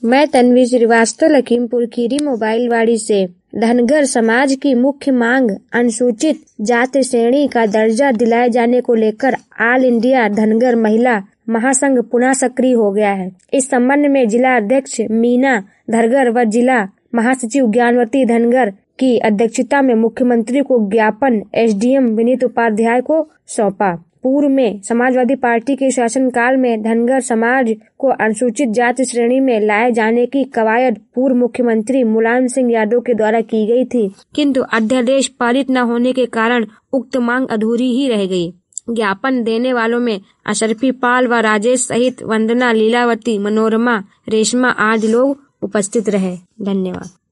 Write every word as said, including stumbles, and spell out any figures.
मैं तन्वी श्रीवास्तव, लखीमपुर खीरी मोबाइलवाड़ी से। धनगर समाज की मुख्य मांग अनुसूचित जाति श्रेणी का दर्जा दिलाए जाने को लेकर ऑल इंडिया धनगर महिला महासंघ पुनः सक्रिय हो गया है। इस संबंध में जिला अध्यक्ष मीना धनगर व जिला महासचिव ज्ञानवती धनगर की अध्यक्षता में मुख्यमंत्री को ज्ञापन एसडीएम विनीत उपाध्याय को सौंपा। पूर्व में समाजवादी पार्टी के शासनकाल में धनगर समाज को अनुसूचित जाति श्रेणी में लाए जाने की कवायद पूर्व मुख्यमंत्री मुलायम सिंह यादव के द्वारा की गई थी, किंतु अध्यादेश पारित न होने के कारण उक्त मांग अधूरी ही रह गई। ज्ञापन देने वालों में अशरफी पाल व राजेश सहित वंदना, लीलावती, मनोरमा, रेशमा आदि लोग उपस्थित रहे। धन्यवाद।